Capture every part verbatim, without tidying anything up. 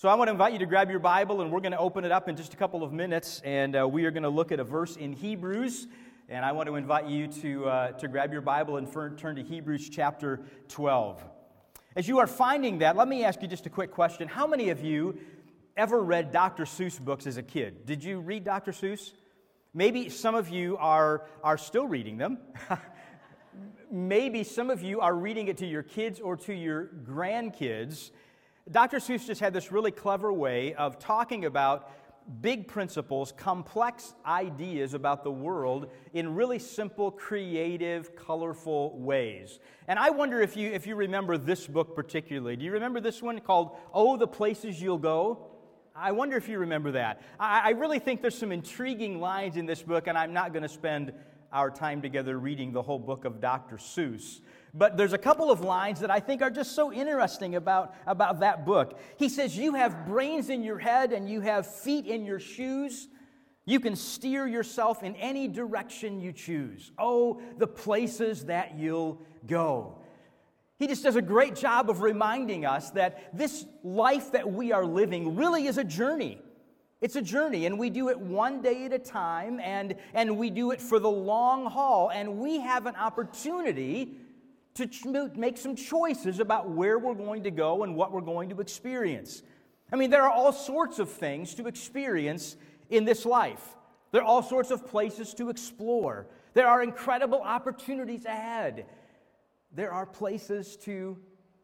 So I want to invite you to grab your Bible, and we're going to open it up in just a couple of minutes, and uh, we are going to look at a verse in Hebrews, and I want to invite you to, uh, to grab your Bible and for, turn to Hebrews chapter twelve. As you are finding that, let me ask you just a quick question. How many of you ever read Doctor Seuss books as a kid? Did you read Doctor Seuss? Maybe some of you are, are still reading them. Maybe some of you are reading it to your kids or to your grandkids. Doctor Seuss just had this really clever way of talking about big principles, complex ideas about the world in really simple, creative, colorful ways. And I wonder if you if you remember this book particularly. Do you remember this one called Oh, the Places You'll Go? I wonder if you remember that. I, I really think there's some intriguing lines in this book, and I'm not going to spend our time together reading the whole book of Doctor Seuss. But there's a couple of lines that I think are just so interesting about, about that book. He says, you have brains in your head and you have feet in your shoes. You can steer yourself in any direction you choose. Oh, the places that you'll go. He just does a great job of reminding us that this life that we are living really is a journey. It's a journey, and we do it one day at a time, and, and we do it for the long haul, and we have an opportunity to ch- make some choices about where we're going to go and what we're going to experience. I mean, there are all sorts of things to experience in this life. There are all sorts of places to explore. There are incredible opportunities ahead. There are places to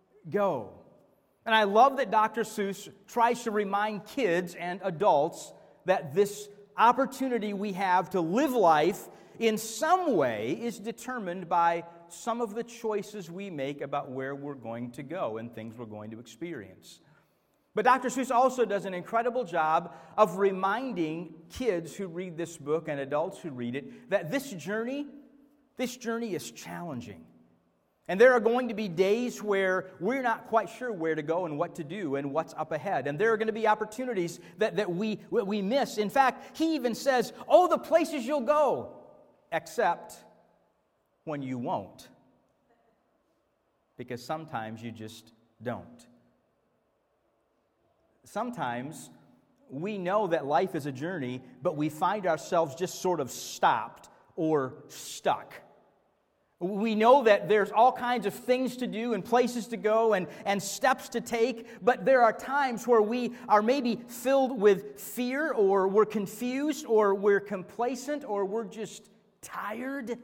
go. And I love that Doctor Seuss tries to remind kids and adults that this opportunity we have to live life in some way is determined by some of the choices we make about where we're going to go and things we're going to experience. But Doctor Seuss also does an incredible job of reminding kids who read this book and adults who read it that this journey, this journey is challenging. And there are going to be days where we're not quite sure where to go and what to do and what's up ahead. And there are going to be opportunities that, that we, we miss. In fact, he even says, oh, the places you'll go, except when you won't. Because sometimes you just don't. Sometimes we know that life is a journey, but we find ourselves just sort of stopped or stuck. We know that there's all kinds of things to do and places to go and, and steps to take, but there are times where we are maybe filled with fear, or we're confused, or we're complacent, or we're just tired.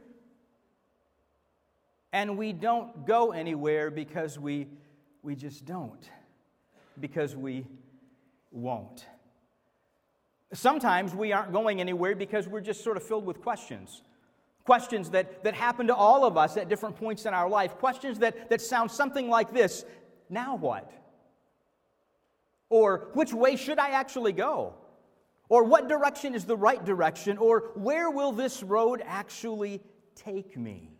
And we don't go anywhere because we, we just don't, because we won't. Sometimes we aren't going anywhere because we're just sort of filled with questions. Questions that, that happen to all of us at different points in our life. Questions that, that sound something like this: now what? Or which way should I actually go? Or what direction is the right direction? Or where will this road actually take me?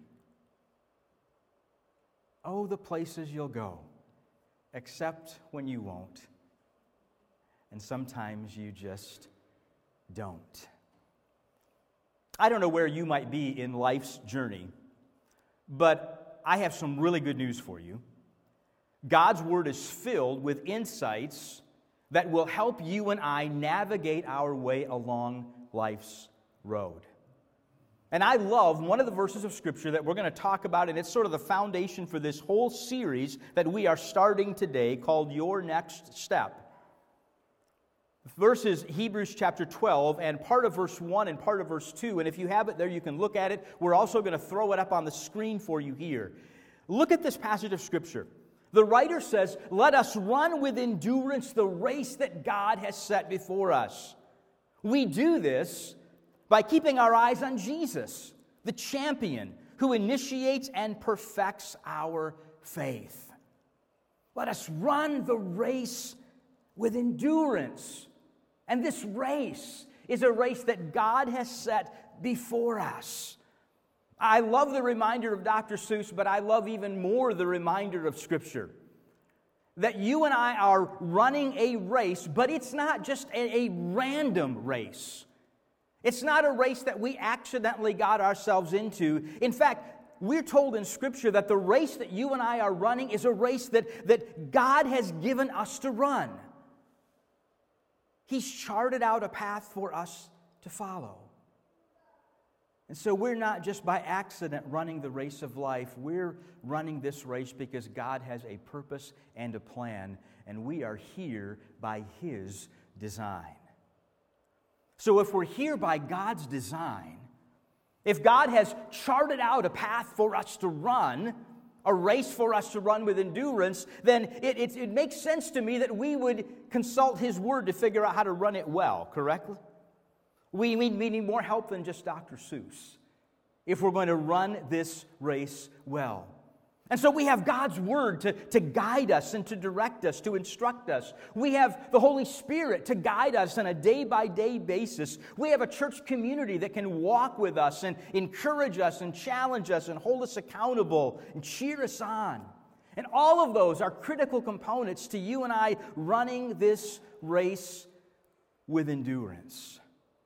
Oh, the places you'll go, except when you won't. And sometimes you just don't. I don't know where you might be in life's journey, but I have some really good news for you. God's Word is filled with insights that will help you and I navigate our way along life's road. And I love one of the verses of Scripture that we're going to talk about, and it's sort of the foundation for this whole series that we are starting today, called Your Next Step. The verse is Hebrews chapter twelve, and part of verse one and part of verse two. And if you have it there, you can look at it. We're also going to throw it up on the screen for you here. Look at this passage of Scripture. The writer says, "Let us run with endurance the race that God has set before us." We do this by keeping our eyes on Jesus, the champion who initiates and perfects our faith. Let us run the race with endurance. And this race is a race that God has set before us. I love the reminder of Doctor Seuss, but I love even more the reminder of Scripture. That you and I are running a race, but it's not just a, a random race. It's not a race that we accidentally got ourselves into. In fact, we're told in Scripture that the race that you and I are running is a race that, that God has given us to run. He's charted out a path for us to follow. And so we're not just by accident running the race of life. We're running this race because God has a purpose and a plan, and we are here by His design. So if we're here by God's design, if God has charted out a path for us to run, a race for us to run with endurance, then it, it, it makes sense to me that we would consult His Word to figure out how to run it well, correctly? We need, we need more help than just Doctor Seuss if we're going to run this race well. And so we have God's Word to, to guide us and to direct us, to instruct us. We have the Holy Spirit to guide us on a day-by-day basis. We have a church community that can walk with us and encourage us and challenge us and hold us accountable and cheer us on. And all of those are critical components to you and I running this race with endurance.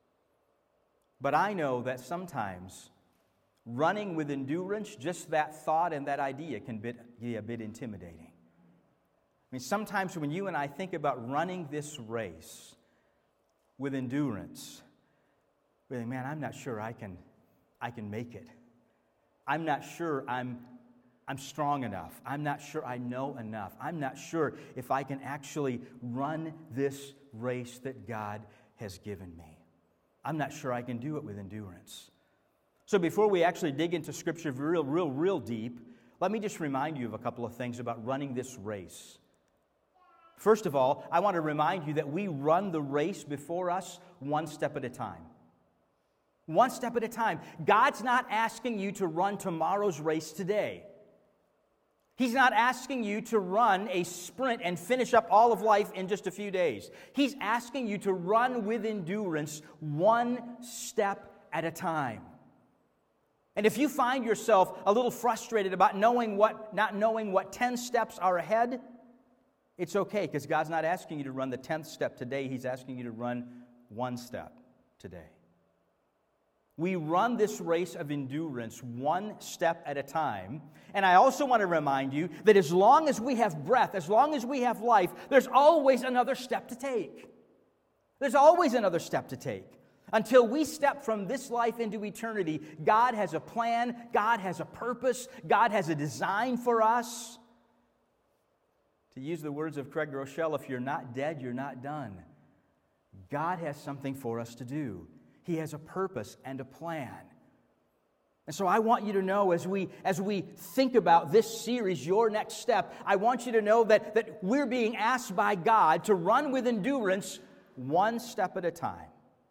But I know that sometimes running with endurance, just that thought and that idea can be a bit intimidating. I mean, sometimes when you and I think about running this race with endurance, we think, man, I'm not sure I can, I can make it. I'm not sure I'm, I'm strong enough. I'm not sure I know enough. I'm not sure if I can actually run this race that God has given me. I'm not sure I can do it with endurance. So before we actually dig into Scripture real, real, real deep, let me just remind you of a couple of things about running this race. First of all, I want to remind you that we run the race before us one step at a time. One step at a time. God's not asking you to run tomorrow's race today. He's not asking you to run a sprint and finish up all of life in just a few days. He's asking you to run with endurance one step at a time. And if you find yourself a little frustrated about knowing what, not knowing what ten steps are ahead, it's okay, because God's not asking you to run the tenth step today. He's asking you to run one step today. We run this race of endurance one step at a time. And I also want to remind you that as long as we have breath, as long as we have life, there's always another step to take. There's always another step to take. Until we step from this life into eternity, God has a plan, God has a purpose, God has a design for us. To use the words of Craig Rochelle, if you're not dead, you're not done. God has something for us to do. He has a purpose and a plan. And so I want you to know, as we as we think about this series, Your Next Step, I want you to know that, that we're being asked by God to run with endurance one step at a time.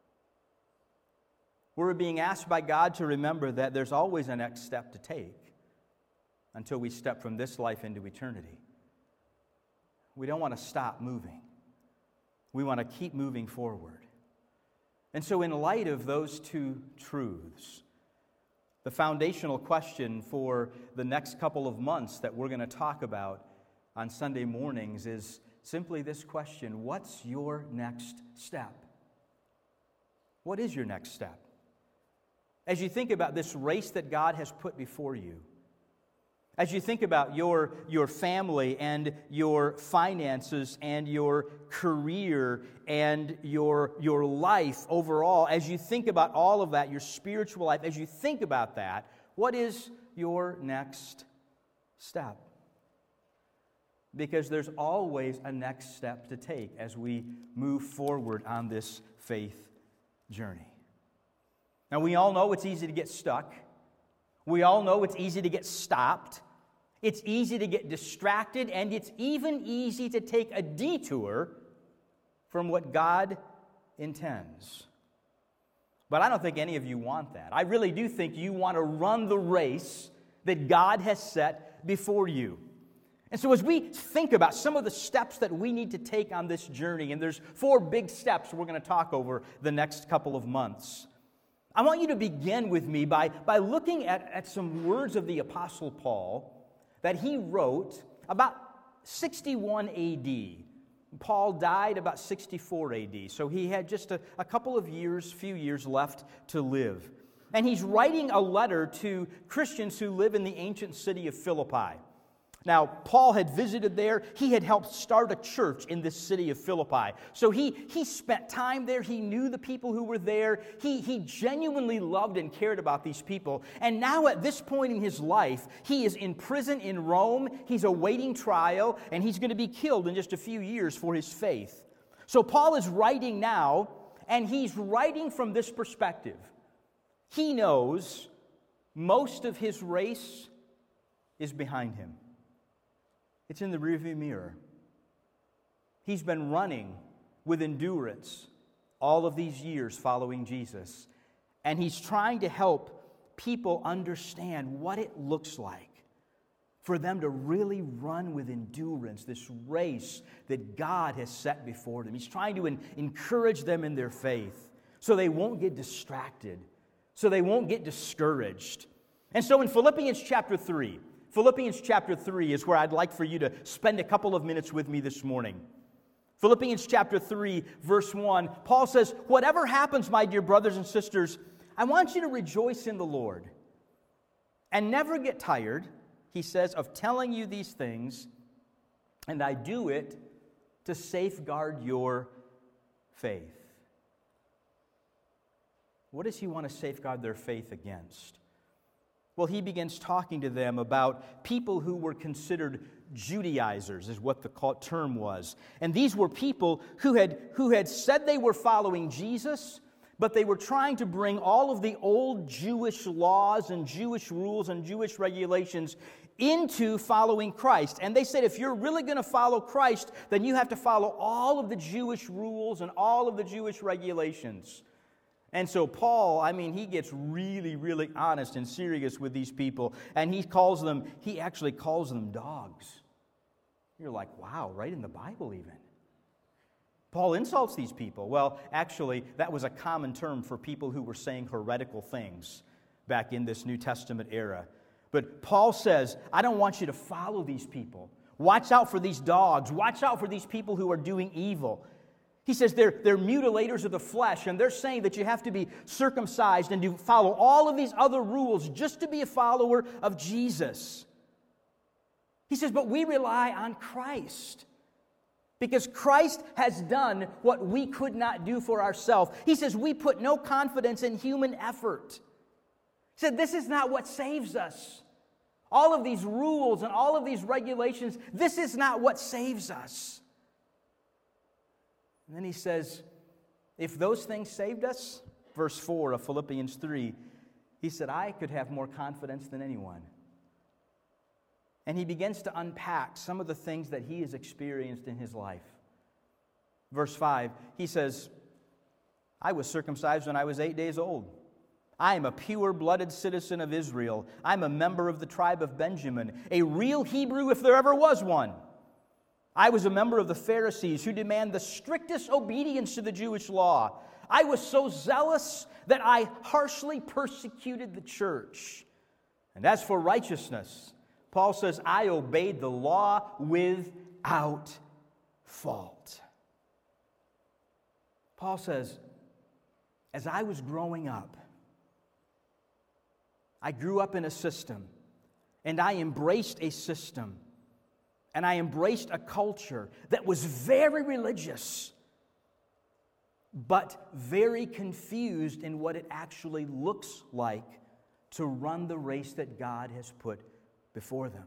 We're being asked by God to remember that there's always a next step to take until we step from this life into eternity. We don't want to stop moving. We want to keep moving forward. And so in light of those two truths, the foundational question for the next couple of months that we're going to talk about on Sunday mornings is simply this question: what's your next step? What is your next step? As you think about this race that God has put before you, as you think about your, your family and your finances and your career and your, your life overall, as you think about all of that, your spiritual life, as you think about that, what is your next step? Because there's always a next step to take as we move forward on this faith journey. Now, we all know it's easy to get stuck. We all know it's easy to get stopped. It's easy to get distracted, and it's even easy to take a detour from what God intends. But I don't think any of you want that. I really do think you want to run the race that God has set before you. And so as we think about some of the steps that we need to take on this journey, and there's four big steps we're going to talk over the next couple of months, I want you to begin with me by, by looking at, at some words of the Apostle Paul that he wrote about sixty-one A D. Paul died about sixty-four A D, so he had just a, a couple of years, few years left to live. And he's writing a letter to Christians who live in the ancient city of Philippi. Now, Paul had visited there. He had helped start a church in this city of Philippi. So he, he spent time there. He knew the people who were there. He, he genuinely loved and cared about these people. And now at this point in his life, he is in prison in Rome. He's awaiting trial, and he's going to be killed in just a few years for his faith. So Paul is writing now, and he's writing from this perspective. He knows most of his race is behind him. It's in the rearview mirror. He's been running with endurance all of these years following Jesus. And he's trying to help people understand what it looks like for them to really run with endurance this race that God has set before them. He's trying to en- encourage them in their faith so they won't get distracted, so they won't get discouraged. And so in Philippians chapter three, Philippians chapter three is where I'd like for you to spend a couple of minutes with me this morning. Philippians chapter three, verse one, Paul says, "Whatever happens, my dear brothers and sisters, I want you to rejoice in the Lord. And never get tired," he says, "of telling you these things, and I do it to safeguard your faith." What does he want to safeguard their faith against? Well, he begins talking to them about people who were considered Judaizers, is what the term was. And these were people who had, who had said they were following Jesus, but they were trying to bring all of the old Jewish laws and Jewish rules and Jewish regulations into following Christ. And they said, if you're really going to follow Christ, then you have to follow all of the Jewish rules and all of the Jewish regulations. And so Paul, I mean, he gets really, really honest and serious with these people. And he calls them, he actually calls them dogs. You're like, wow, right in the Bible even. Paul insults these people. Well, actually, that was a common term for people who were saying heretical things back in this New Testament era. But Paul says, I don't want you to follow these people. Watch out for these dogs. Watch out for these people who are doing evil. He says they're, they're mutilators of the flesh, and they're saying that you have to be circumcised and to follow all of these other rules just to be a follower of Jesus. He says, but we rely on Christ because Christ has done what we could not do for ourselves. He says we put no confidence in human effort. He said this is not what saves us. All of these rules and all of these regulations, this is not what saves us. And then he says, if those things saved us, verse four of Philippians three, he said, I could have more confidence than anyone. And he begins to unpack some of the things that he has experienced in his life. Verse five, he says, I was circumcised when I was eight days old. I am a pure-blooded citizen of Israel. I'm a member of the tribe of Benjamin, a real Hebrew if there ever was one. I was a member of the Pharisees who demand the strictest obedience to the Jewish law. I was so zealous that I harshly persecuted the church. And as for righteousness, Paul says, I obeyed the law without fault. Paul says, as I was growing up, I grew up in a system, and I embraced a system. And I embraced a culture that was very religious, but very confused in what it actually looks like to run the race that God has put before them.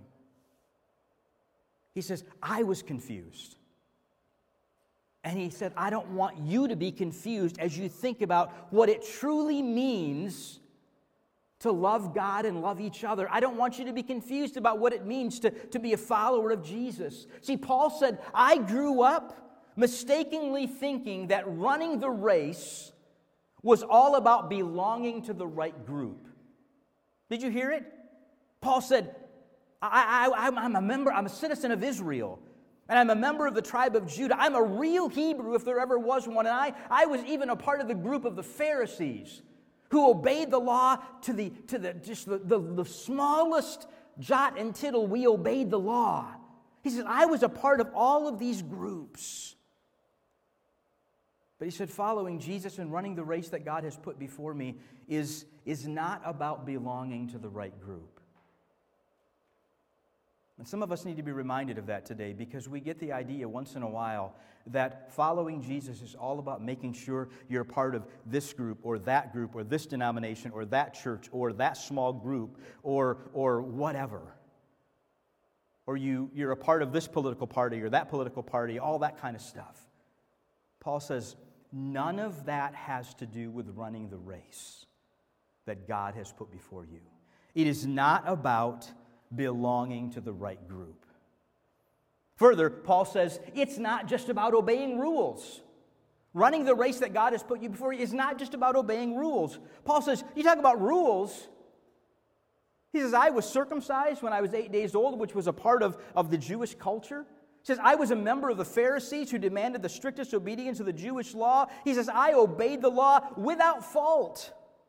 He says, I was confused. And he said, I don't want you to be confused as you think about what it truly means to love God and love each other. I don't want you to be confused about what it means to, to be a follower of Jesus. See, Paul said, I grew up mistakenly thinking that running the race was all about belonging to the right group. Did you hear it? Paul said, I, I, I'm a member, I'm a citizen of Israel, and I'm a member of the tribe of Judah. I'm a real Hebrew if there ever was one, and I, I was even a part of the group of the Pharisees who obeyed the law to the to the just the, the, the smallest jot and tittle. We obeyed the law. He said, I was a part of all of these groups. But he said, following Jesus and running the race that God has put before me is, is not about belonging to the right group. And some of us need to be reminded of that today because we get the idea once in a while that following Jesus is all about making sure you're a part of this group or that group or this denomination or that church or that small group or, or whatever. Or you, you're a part of this political party or that political party, all that kind of stuff. Paul says, none of that has to do with running the race that God has put before you. It is not about belonging to the right group. Further, Paul says, it's not just about obeying rules. Running the race that God has put you before you is not just about obeying rules. Paul says, you talk about rules. He says, I was circumcised when I was eight days old, which was a part of, of the Jewish culture. He says, I was a member of the Pharisees who demanded the strictest obedience to the Jewish law. He says, I obeyed the law without fault.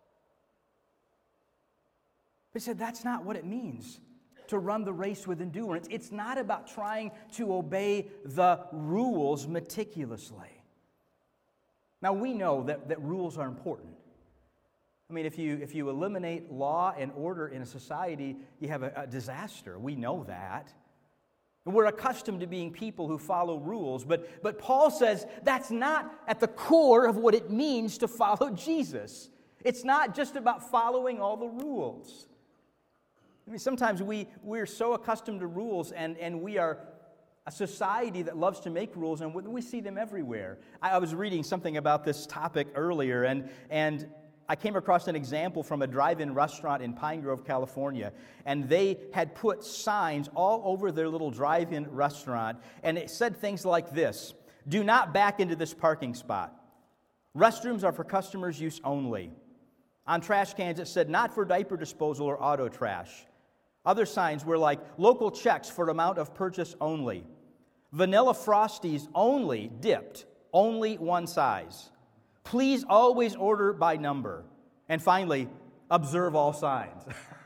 But he said, that's not what it means to run the race with endurance. It's not about trying to obey the rules meticulously. Now, we know that, that rules are important. I mean, if you, if you eliminate law and order in a society, you have a, a disaster. We know that. And we're accustomed to being people who follow rules, but, but Paul says that's not at the core of what it means to follow Jesus. It's not just about following all the rules. I mean, sometimes we, we're so accustomed to rules, and, and we are a society that loves to make rules, and we see them everywhere. I, I was reading something about this topic earlier, and, and I came across an example from a drive-in restaurant in Pine Grove, California, and they had put signs all over their little drive-in restaurant, and it said things like this: do not back into this parking spot. Restrooms are for customers' use only. On trash cans, it said not for diaper disposal or auto trash. Other signs were like local checks for amount of purchase only. Vanilla Frosties only dipped, only one size. Please always order by number. And finally, observe all signs.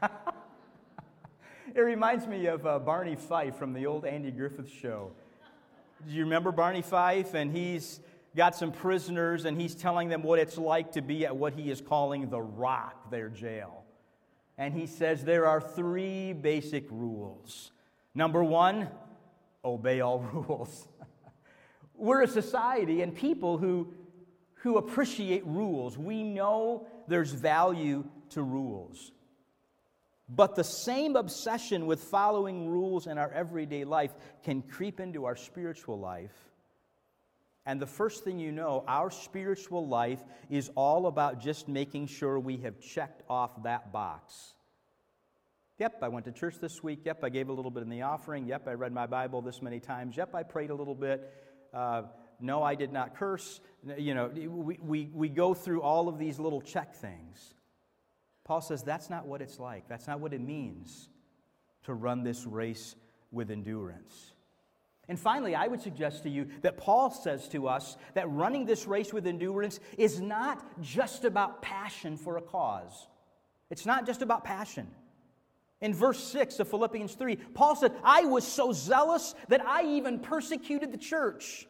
It reminds me of uh, Barney Fife from the old Andy Griffith show. Do you remember Barney Fife? And he's got some prisoners, and he's telling them what it's like to be at what he is calling the Rock, their jail. And he says there are three basic rules. Number one, obey all rules. We're a society and people who, who appreciate rules. We know there's value to rules. But the same obsession with following rules in our everyday life can creep into our spiritual life. And the first thing you know, our spiritual life is all about just making sure we have checked off that box. Yep, I went to church this week. Yep, I gave a little bit in the offering. Yep, I read my Bible this many times. Yep, I prayed a little bit. Uh, no, I did not curse. You know, we, we, we go through all of these little check things. Paul says that's not what it's like. That's not what it means to run this race with endurance. And finally, I would suggest to you that Paul says to us that running this race with endurance is not just about passion for a cause. It's not just about passion. In verse six of Philippians three, Paul said, I was so zealous that I even persecuted the church.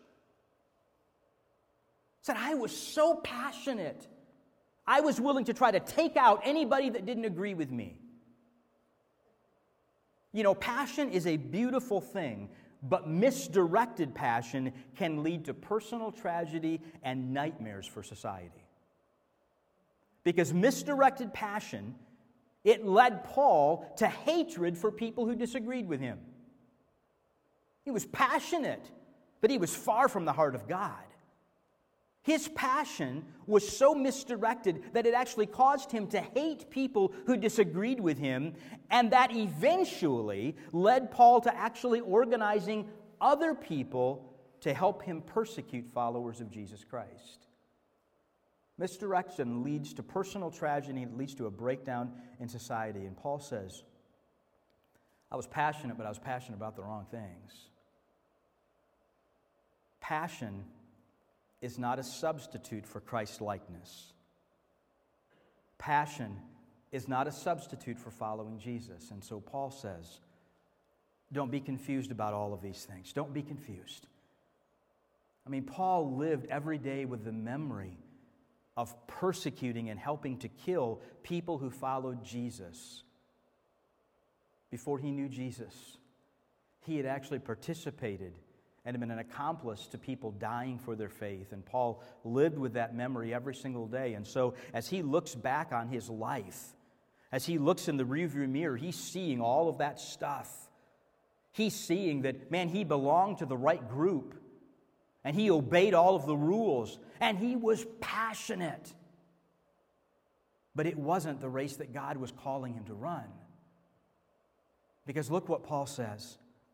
He said, I was so passionate. I was willing to try to take out anybody that didn't agree with me. You know, passion is a beautiful thing, but misdirected passion can lead to personal tragedy and nightmares for society. Because misdirected passion, it led Paul to hatred for people who disagreed with him. He was passionate, but he was far from the heart of God. His passion was so misdirected that it actually caused him to hate people who disagreed with him, and that eventually led Paul to actually organizing other people to help him persecute followers of Jesus Christ. Misdirection leads to personal tragedy, it leads to a breakdown in society. And Paul says, I was passionate, but I was passionate about the wrong things. Passion is not a substitute for Christ-likeness. Passion is not a substitute for following Jesus. And so Paul says, don't be confused about all of these things. Don't be confused. I mean, Paul lived every day with the memory of persecuting and helping to kill people who followed Jesus before he knew Jesus. he had actually participated and had been an accomplice to people dying for their faith. And Paul lived with that memory every single day. And so as he looks back on his life, as he looks in the rearview mirror, he's seeing all of that stuff. He's seeing that, man, he belonged to the right group. And he obeyed all of the rules. And he was passionate. But it wasn't the race that God was calling him to run. Because look what Paul says.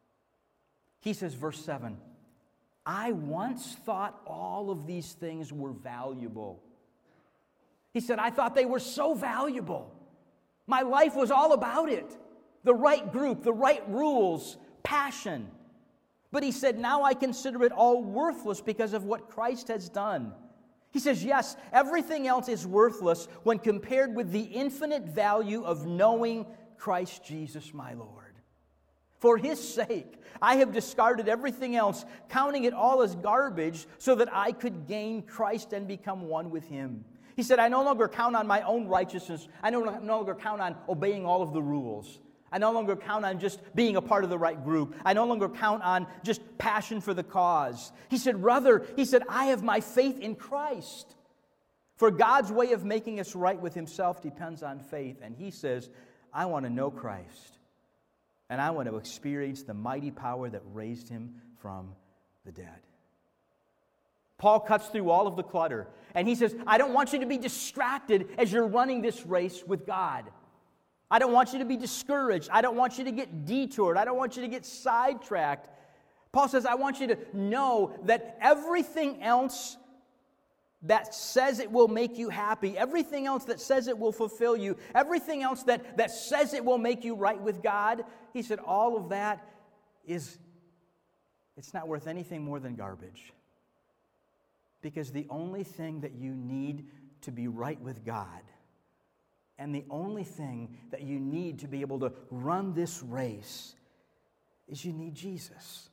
He says, verse seven, I once thought all of these things were valuable. He said, I thought they were so valuable. My life was all about it. The right group, the right rules, passion. But he said, now I consider it all worthless because of what Christ has done. He says, yes, everything else is worthless when compared with the infinite value of knowing Christ Jesus my Lord. For His sake, I have discarded everything else, counting it all as garbage, so that I could gain Christ and become one with Him. He said, I no longer count on my own righteousness. I no longer count on obeying all of the rules. I no longer count on just being a part of the right group. I no longer count on just passion for the cause. He said, rather, he said, I have my faith in Christ. For God's way of making us right with Himself depends on faith. And he says, I want to know Christ. And I want to experience the mighty power that raised Him from the dead. Paul cuts through all of the clutter. And he says, I don't want you to be distracted as you're running this race with God. I don't want you to be discouraged. I don't want you to get detoured. I don't want you to get sidetracked. Paul says, I want you to know that everything else that says it will make you happy, everything else that says it will fulfill you, everything else that, that says it will make you right with God, he said, all of that is, it's not worth anything more than garbage. Because the only thing that you need to be right with God, and the only thing that you need to be able to run this race, is you need Jesus.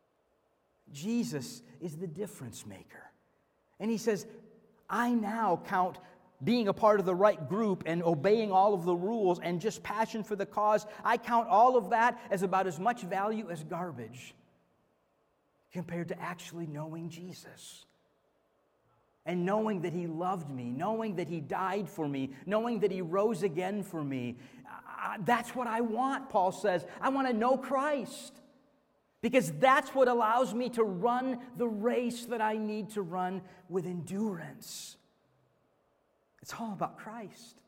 Jesus is the difference maker. And he says, I now count being a part of the right group and obeying all of the rules and just passion for the cause, I count all of that as about as much value as garbage compared to actually knowing Jesus. And knowing that He loved me, knowing that He died for me, knowing that He rose again for me. Uh, that's what I want, Paul says. I want to know Christ. Because that's what allows me to run the race that I need to run with endurance. It's all about Christ.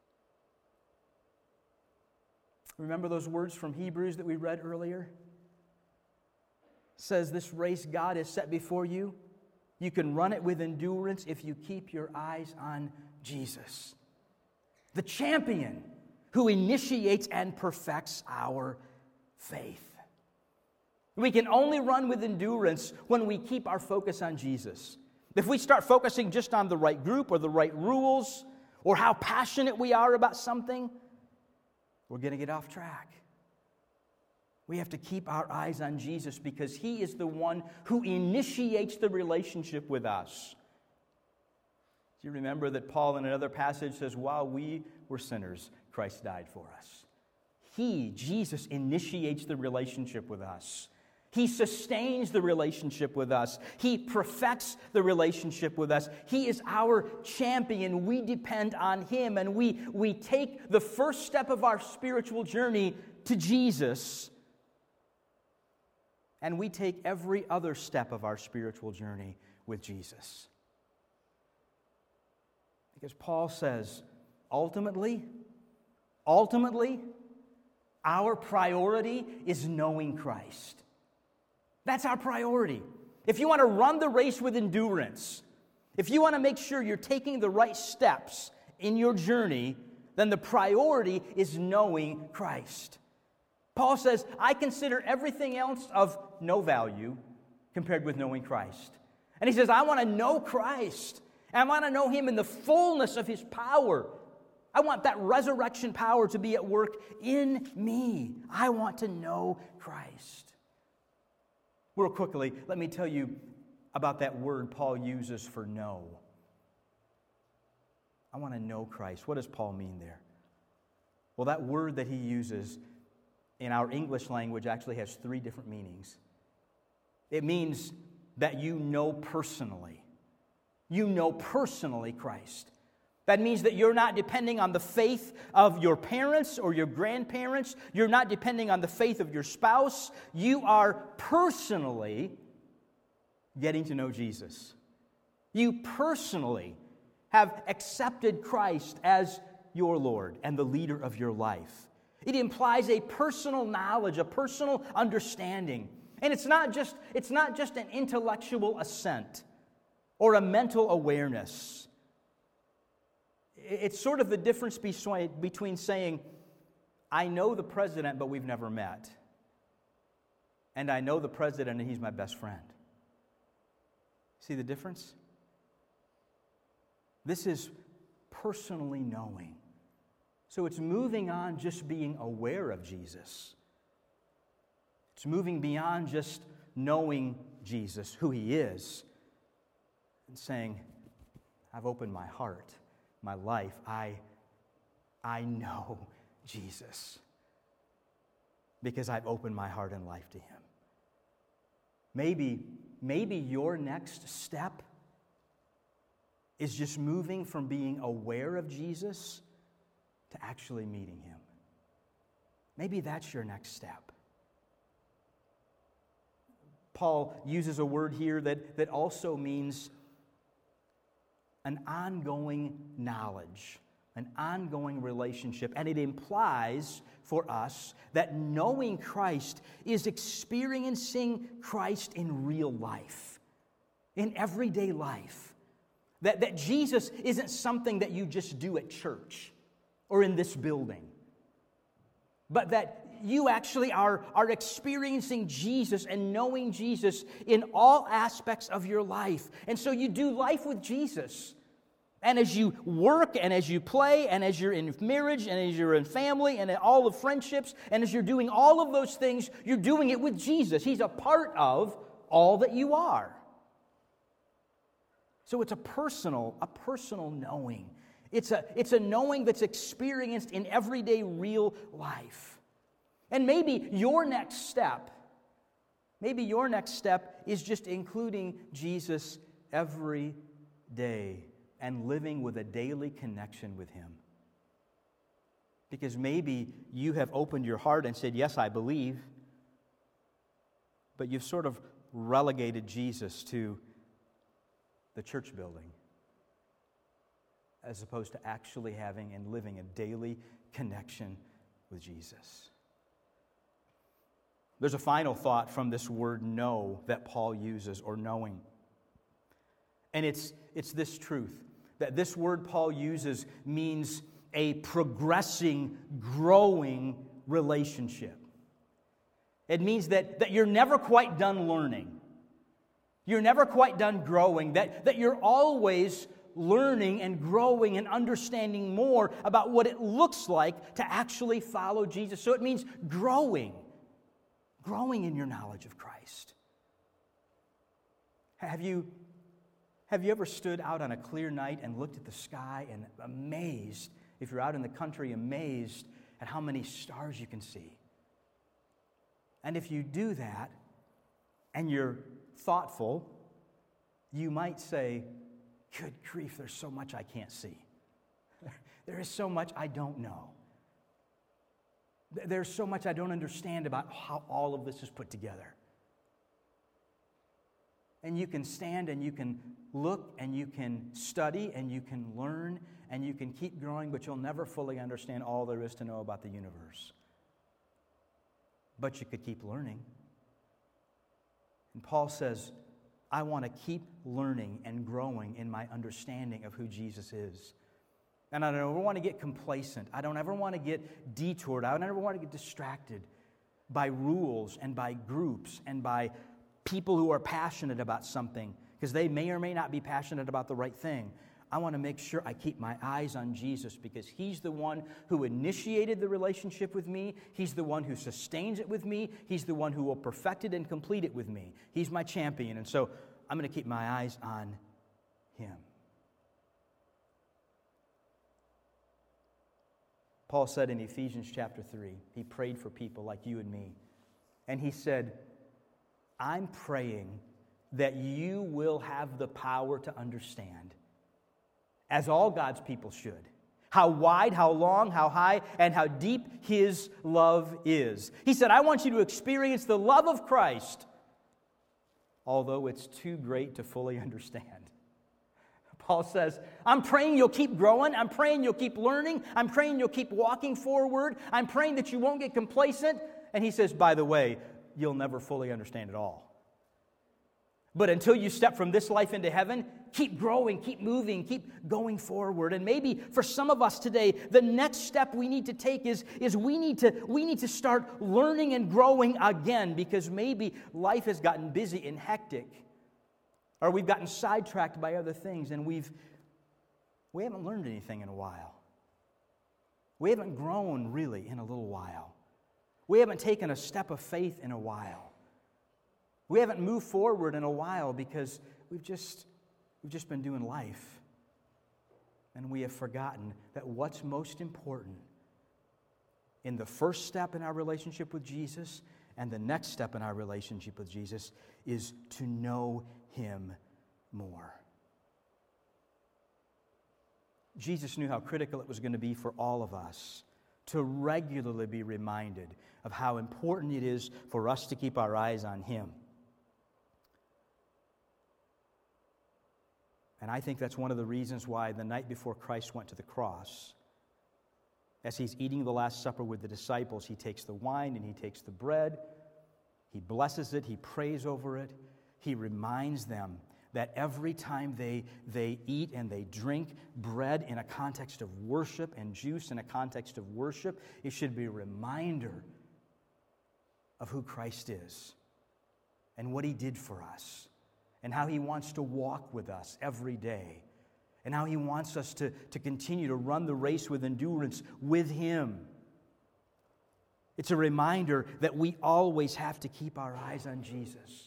Remember those words from Hebrews that we read earlier? It says, this race God has set before you, you can run it with endurance if you keep your eyes on Jesus, the champion who initiates and perfects our faith. We can only run with endurance when we keep our focus on Jesus. If we start focusing just on the right group or the right rules or how passionate we are about something, we're going to get off track. We have to keep our eyes on Jesus because He is the one who initiates the relationship with us. Do you remember that Paul in another passage says, while we were sinners, Christ died for us. He, Jesus, initiates the relationship with us. He sustains the relationship with us. He perfects the relationship with us. He is our champion. We depend on Him, and we, we take the first step of our spiritual journey to Jesus, and we take every other step of our spiritual journey with Jesus. Because Paul says, ultimately, ultimately, our priority is knowing Christ. That's our priority. If you want to run the race with endurance, if you want to make sure you're taking the right steps in your journey, then the priority is knowing Christ. Paul says, I consider everything else of no value compared with knowing Christ. And he says, I want to know Christ. And I want to know Him in the fullness of His power. I want that resurrection power to be at work in me. I want to know Christ. Real quickly, let me tell you about that word Paul uses for know. I want to know Christ. What does Paul mean there? Well, that word that he uses in our English language actually has three different meanings. It means that you know personally. You know personally Christ. That means that you're not depending on the faith of your parents or your grandparents. You're not depending on the faith of your spouse. You are personally getting to know Jesus. You personally have accepted Christ as your Lord and the leader of your life. It implies a personal knowledge, a personal understanding. And it's not just, it's not just an intellectual assent or a mental awareness. It's sort of the difference between saying, I know the president, but we've never met, and I know the president, and he's my best friend. See the difference? This is personally knowing. So it's moving on just being aware of Jesus. It's moving beyond just knowing Jesus, who He is, and saying, I've opened my heart, my life. I, I know Jesus because I've opened my heart and life to Him. Maybe, maybe your next step is just moving from being aware of Jesus to actually meeting Him. Maybe that's your next step. Paul uses a word here that, that also means an ongoing knowledge, an ongoing relationship. And it implies for us that knowing Christ is experiencing Christ in real life, in everyday life. That, that Jesus isn't something that you just do at church or in this building, but that you actually are, are experiencing Jesus and knowing Jesus in all aspects of your life. And so you do life with Jesus. And as you work and as you play and as you're in marriage and as you're in family and in all of friendships and as you're doing all of those things, you're doing it with Jesus. He's a part of all that you are. So it's a personal, a personal knowing. It's a, it's a knowing that's experienced in everyday real life. And maybe your next step, maybe your next step is just including Jesus every day and living with a daily connection with Him. Because maybe you have opened your heart and said, yes, I believe, but you've sort of relegated Jesus to the church building as opposed to actually having and living a daily connection with Jesus. There's a final thought from this word know that Paul uses, or knowing. And it's, it's this truth, that this word Paul uses means a progressing, growing relationship. It means that, that you're never quite done learning. You're never quite done growing, that, that you're always learning and growing and understanding more about what it looks like to actually follow Jesus. So it means growing. Growing in your knowledge of Christ. Have you, have you ever stood out on a clear night and looked at the sky and amazed, if you're out in the country, amazed at how many stars you can see? And if you do that, and you're thoughtful, you might say, good grief, there's so much I can't see. There is so much I don't know. There's so much I don't understand about how all of this is put together. And you can stand and you can look and you can study and you can learn and you can keep growing, but you'll never fully understand all there is to know about the universe. But you could keep learning. And Paul says, I want to keep learning and growing in my understanding of who Jesus is. And I don't ever want to get complacent. I don't ever want to get detoured. I don't ever want to get distracted by rules and by groups and by people who are passionate about something, because they may or may not be passionate about the right thing. I want to make sure I keep my eyes on Jesus, because He's the one who initiated the relationship with me. He's the one who sustains it with me. He's the one who will perfect it and complete it with me. He's my champion. And so I'm going to keep my eyes on Him. Paul said in Ephesians chapter three, he prayed for people like you and me. And he said, I'm praying that you will have the power to understand, as all God's people should, how wide, how long, how high, and how deep His love is. He said, I want you to experience the love of Christ, although it's too great to fully understand. Paul says, I'm praying you'll keep growing. I'm praying you'll keep learning. I'm praying you'll keep walking forward. I'm praying that you won't get complacent. And he says, by the way, you'll never fully understand it all. But until you step from this life into heaven, keep growing, keep moving, keep going forward. And maybe for some of us today, the next step we need to take is, is we need to, we need to start learning and growing again, because maybe life has gotten busy and hectic, or we've gotten sidetracked by other things, and we've we haven't learned anything in a while. We haven't grown really in a little while. We haven't taken a step of faith in a while. We haven't moved forward in a while because we've just, we've just been doing life. And we have forgotten that what's most important in the first step in our relationship with Jesus and the next step in our relationship with Jesus is to know Him more. Jesus knew how critical it was going to be for all of us to regularly be reminded of how important it is for us to keep our eyes on Him. And I think that's one of the reasons why the night before Christ went to the cross, as He's eating the Last Supper with the disciples, He takes the wine and He takes the bread. He blesses it. He prays over it. He reminds them that every time they, they eat and they drink bread in a context of worship and juice in a context of worship, it should be a reminder of who Christ is and what He did for us, and how He wants to walk with us every day, and how He wants us to, to continue to run the race with endurance with Him. It's a reminder that we always have to keep our eyes on Jesus.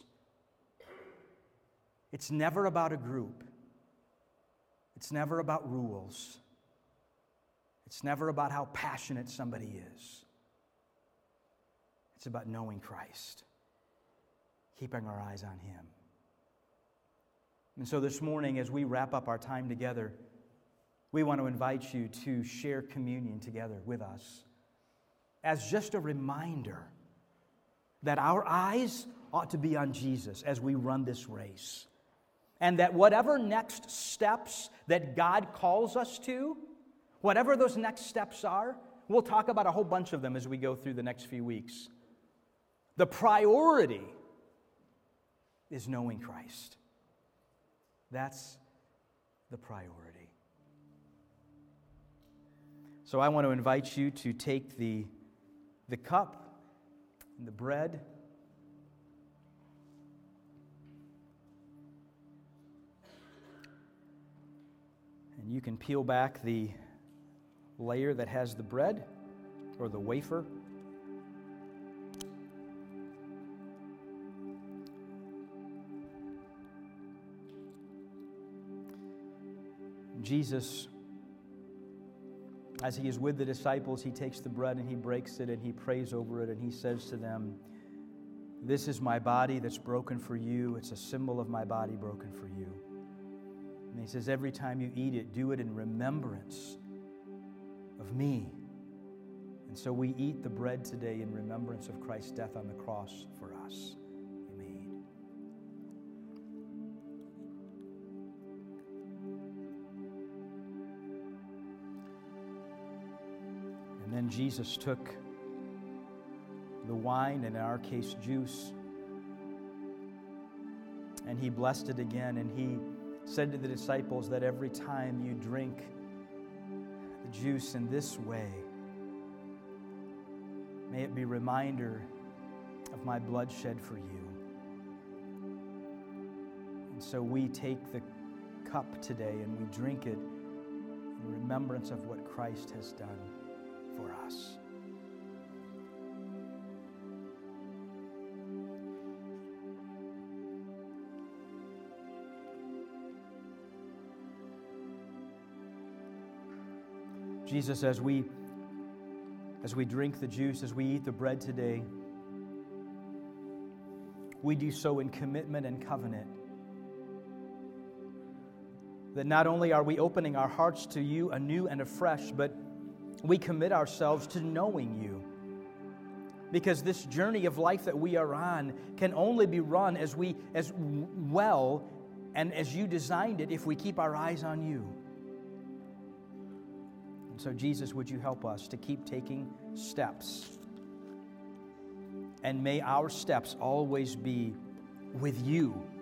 It's never about a group. It's never about rules. It's never about how passionate somebody is. It's about knowing Christ, keeping our eyes on Him. And so this morning, as we wrap up our time together, we want to invite you to share communion together with us as just a reminder that our eyes ought to be on Jesus as we run this race. And that whatever next steps that God calls us to, whatever those next steps are, we'll talk about a whole bunch of them as we go through the next few weeks. The priority is knowing Christ. That's the priority. So I want to invite you to take the, the cup and the bread. And you can peel back the layer that has the bread or the wafer. Jesus, as He is with the disciples, He takes the bread and He breaks it and He prays over it and He says to them, "This is my body that's broken for you. It's a symbol of my body broken for you." And He says, every time you eat it, do it in remembrance of me. And so we eat the bread today in remembrance of Christ's death on the cross for us. And then Jesus took the wine, and in our case, juice, and He blessed it again, and He said to the disciples that every time you drink the juice in this way, may it be a reminder of my blood shed for you. And so we take the cup today and we drink it in remembrance of what Christ has done for us. Jesus, as we as we drink the juice, as we eat the bread today, we do so in commitment and covenant. That not only are we opening our hearts to you anew and afresh, but we commit ourselves to knowing you. Because this journey of life that we are on can only be run as we as well and as you designed it if we keep our eyes on you. And so, Jesus, would you help us to keep taking steps? And may our steps always be with you